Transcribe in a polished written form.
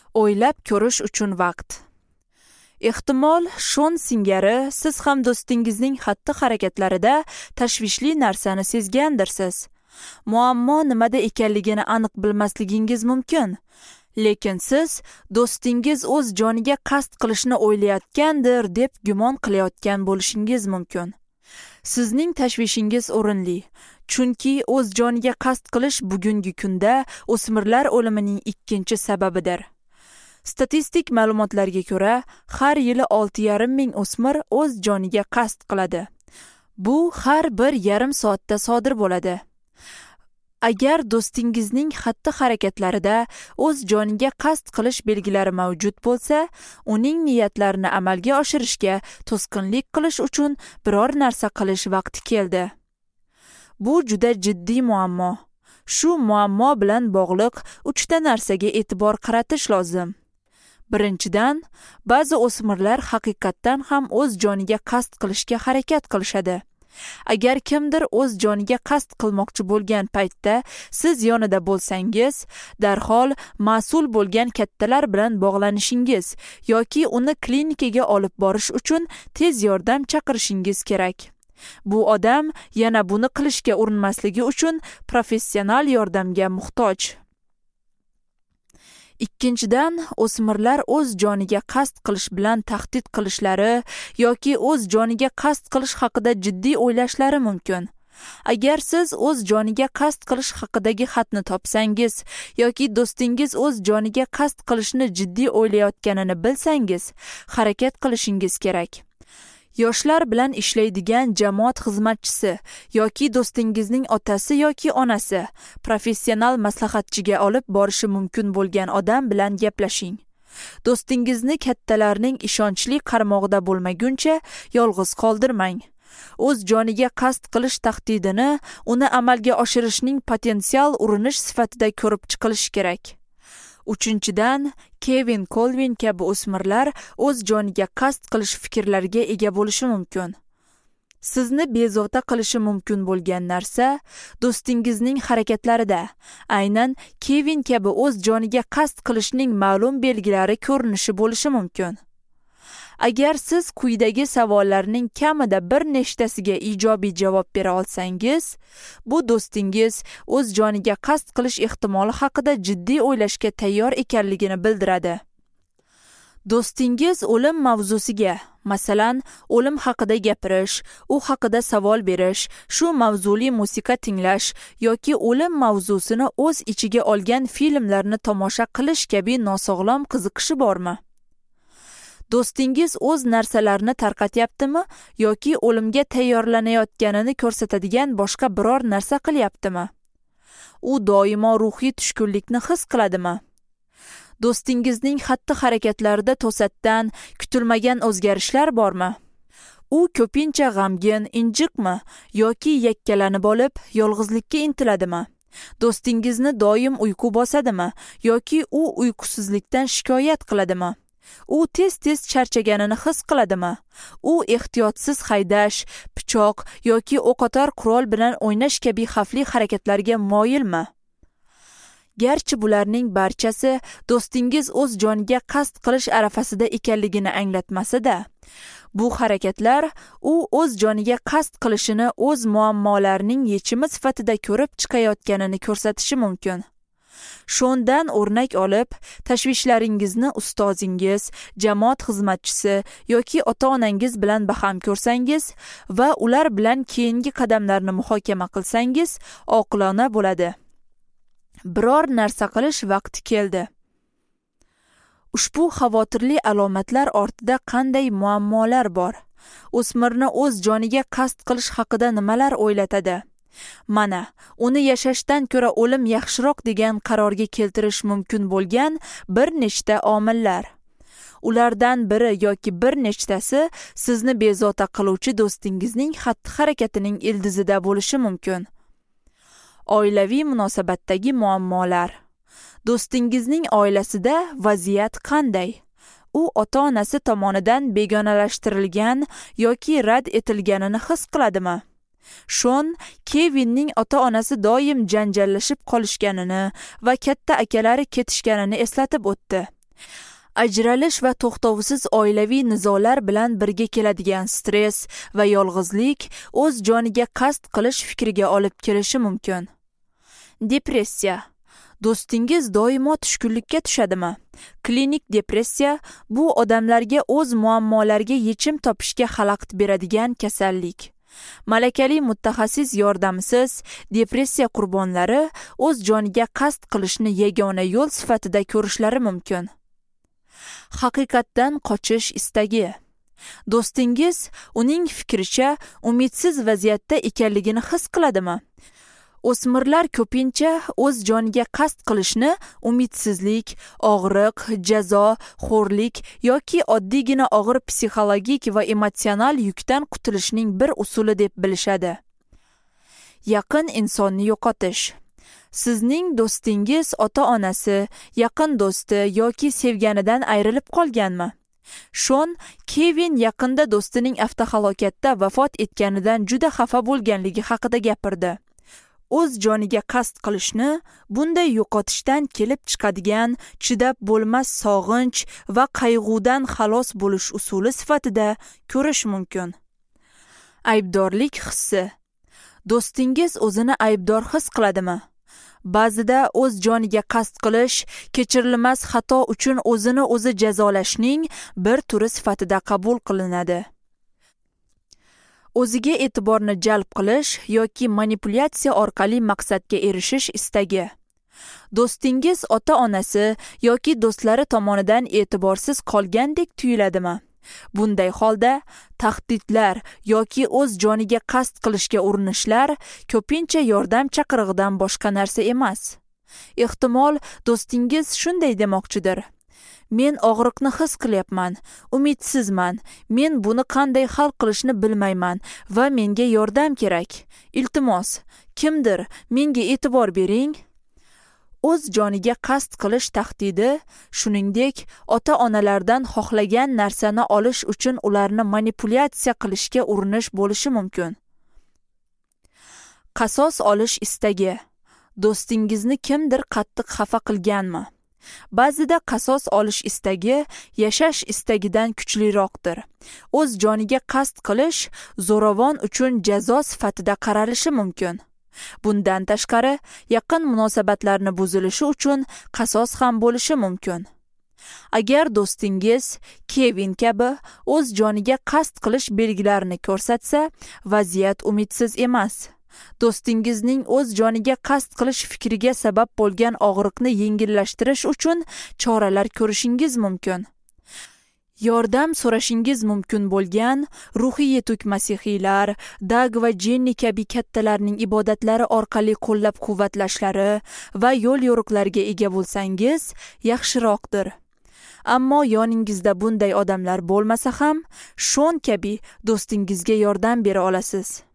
O'ylab ko'rish uchun vaqt. Ehtimol Shon singari siz ham do'stingizning xatti-harakatlarida tashvishli narsani sezgandirsiz. Muammo nimada ekanligini aniq bilmasligingiz mumkin. Lekin siz do'stingiz o'z joniga qasd qilishni o'ylayotgandir deb gumon qilayotgan bo'lishingiz mumkin. Sizning tashvishingiz o'rinli, chunki o'z joniga qasd qilish bugungi kunda o'smirlar o'limining ikkinchi sababidir. Statistik ma'lumotlarga ko'ra, har yili 6,5 ming o'smir o'z joniga qasd qiladi. Bu har bir yarim soatda sodir bo'ladi. Agar do'stingizning xatti-harakatlarida o'z joniga qasd qilish belgilari mavjud bo'lsa, uning niyatlarini amalga oshirishga to'sqinlik qilish uchun biror narsa qilish vaqti keldi. Bu juda jiddiy muammo. Shu muammo bilan bog'liq 3 ta narsaga e'tibor qaratish lozim. Birinchidan, ba'zi o'smirlar haqiqatdan ham o'z joniga qasd qilishga harakat qilishadi. Agar kimdir o'z joniga qasd qilmoqchi bo'lgan paytda siz yonida bo'lsangiz, darhol mas'ul bo'lgan kattalar bilan bog'lanishingiz yoki uni klinikaga olib borish uchun tez yordam chaqirishingiz kerak. Bu odam yana buni qilishga urinmasligi uchun professional yordamga muhtoj. Ikkinchidan, o'smirlar o'z joniga qasd qilish bilan tahdid qilishlari yoki o'z joniga qasd qilish haqida jiddiy o'ylashlari mumkin. Agar siz o'z joniga qasd qilish haqidagi xatni topsangiz yoki do'stingiz o'z joniga qasd qilishni jiddiy o'ylayotganini bilsangiz, harakat qilishingiz kerak. Yoshlar bilan ishlaydigan jamoat xizmatchisi yoki do'stingizning otasi yoki onasi professional maslahatchiga olib borishi mumkin bo'lgan odam bilan gaplashing. Do'stingizni kattalarning ishonchli qarmog'ida bo'lmaguncha yolg'iz qoldirmang. O'z joniga qasd qilish tahdidini uni amalga oshirishning potensial urinish sifatida ko'rib chiqilishi kerak. Uchinchidan, Kevin Colvin kabi o'smirlar o'z joniga qasd qilish fikrlariga ega bo'lishi mumkin. Sizni bezovta qilishi mumkin bo'lgan narsa do'stingizning harakatlarida, aynan Kevin kabi o'z joniga qasd qilishning ma'lum belgilari ko'rinishi bo'lishi mumkin. Agar siz quyidagi savollarning kamida bir nechtasiga ijobiy javob bera olsangiz, bu do'stingiz o'z joniga qasd qilish ehtimoli haqida jiddiy o'ylashga tayyor ekanligini bildiradi. Do'stingiz o'lim mavzusiga, masalan, o'lim haqida gapirish, u haqida savol berish, shu mavzuli musiqa tinglash yoki o'lim mavzusini o'z ichiga olgan filmlarni tomosha qilish kabi nosog'lom qiziqishi bormi? Do'stingiz o'z narsalarini tarqatyaptimi yoki o'limga tayyorlanayotganini ko'rsatadigan boshqa biror narsa qilyaptimi? U doimo ruhiy tushkunlikni his qiladimi? Do'stingizning xatti-harakatlarida to'satdan kutilmagan o'zgarishlar bormi? U ko'pincha g'amgin, injiqmi yoki yakkalanib olib, yolg'izlikka intiladimi? Do'stingizni doim uyqu bosadimi yoki u uyqusizlikdan shikoyat qiladimi? U tez-tez charchaganini his qiladimi? U ehtiyotsiz haydash, pichoq yoki o'qotar qurol bilan o'ynash kabi xavfli harakatlarga moyilmi? Garchi bularning barchasi do'stingiz o'z joniga qasd qilish arafasida ekanligini anglatmasa-da, bu harakatlar u o'z joniga qasd qilishini o'z muammolarining yechimi sifatida ko'rib chiqayotganini ko'rsatishi mumkin. Shundan o'rnak olib, tashvishlaringizni ustozingiz, jamoat xizmatchisi yoki ota-onangiz bilan baham ko'rsangiz va ular bilan keyingi qadamlarni muhokama qilsangiz, oqilona bo'ladi. Biror narsa qilish vaqti keldi. Ushbu xavotirli alomatlar ortida qanday muammolar bor? O'smirni o'z joniga qasd qilish haqida nimalar o'ylatadi? Mana, uni yashashdan ko'ra o'lim yaxshiroq degan qarorga keltirish mumkin bo'lgan bir nechta omillar. Ulardan biri yoki bir nechtasi sizni bezovta qiluvchi do'stingizning xatti-harakatining ildizida bo'lishi mumkin. Oilaviy munosabatdagi muammolar. Do'stingizning oilasida vaziyat qanday? U ota-onasi tomonidan begonalashtirilgan yoki rad etilganini his qiladimi? Shon Kevinning ota-onasi doim janjallashib qolishganini va katta akalari ketishganini eslatib o'tdi. Ajralish va to'xtovsiz oilaviy nizolar bilan birga keladigan stress va yolg'izlik o'z joniga qasd qilish fikriga olib kelishi mumkin. Depressiya. Do'stingiz doimo tushkunlikka tushadimi? Klinik depressiya bu odamlarga o'z muammolariga yechim topishga xalaqit beradigan kasallik. Malakali mutaxassis yordamisiz depressiya qurbonlari o'z joniga qasd qilishni yagona yo'l sifatida ko'rishlari mumkin. Haqiqatdan qochish istagi. Do'stingiz uning fikricha umidsiz vaziyatda ekanligini his qiladimi? O'smirlar ko'pincha o'z joniga qasd qilishni umidsizlik, og'riq, jazo, xo'rlik yoki oddiygina og'ir psixologik va emotsional yukdan qutulishning bir usuli deb bilishadi. Yaqin insonni yo'qotish. Sizning do'stingiz ota-onasi, yaqin do'sti yoki sevganidan ayrilib qolganmi? Shon Kevin yaqinda do'stining avtohalokatda vafot etganidan juda xafa bo'lganligi haqida gapirdi. O'z joniga qasd qilishni bunday yo'qotishdan kelib chiqadigan chidab bo'lmas sog'inch va qayg'udan xalos bo'lish usuli sifatida ko'rish mumkin. Aybdorlik hissi. Do'stingiz o'zini aybdor his qiladimi? Ba'zida o'z joniga qasd qilish kechirilmas xato uchun o'zini o'zi jazolashning bir turi sifatida qabul qilinadi. O'ziga e'tiborni jalb qilish yoki manipulyatsiya orqali maqsadga erishish istagi. Do'stingiz ota-onasi yoki do'stlari tomonidan e'tiborsiz qolgandek tuyuladimi? Bunday holda tahdidlar yoki o'z joniga qasd qilishga urinishlar ko'pincha yordam chaqirig'idan boshqa narsa emas. Ehtimol do'stingiz shunday demoqchidir: men og'riqni his qilyapman, umidsizman, men buni qanday hal qilishni bilmayman va menga yordam kerak. Iltimos, kimdir menga e'tibor bering. O'z joniga qasd qilish tahdidi, shuningdek, ota-onalardan xohlagan narsani olish uchun ularni manipulyatsiya qilishga urinish bo'lishi mumkin. Qasos olish istagi. Do'stingizni kimdir qattiq xafa qilganmi? Ba'zida qasos olish istagi yashash istagidan kuchliroqdir. O'z joniga qasd qilish zo'ravon uchun jazo sifatida qaralishi mumkin. Bundan tashqari, yaqin munosabatlarni buzilishi uchun qasos ham bo'lishi mumkin. Agar do'stingiz Kevin kabi o'z joniga qasd qilish belgilarini ko'rsatsa, vaziyat umidsiz emas. Do'stingizning o'z joniga qasd qilish fikriga sabab bo'lgan og'riqni yengillashtirish uchun choralar ko'rishingiz mumkin. Yordam so'rashingiz mumkin bo'lgan ruhiy yetuk masihiylar, Dag va Jenni kabi kattalarning ibodatlari orqali qo'llab-quvvatlashlari va yo'l yo'riqlarga ega bo'lsangiz yaxshiroqdir. Ammo yoningizda bunday odamlar bo'lmasa ham, Shon kabi do'stingizga yordam bera olasiz.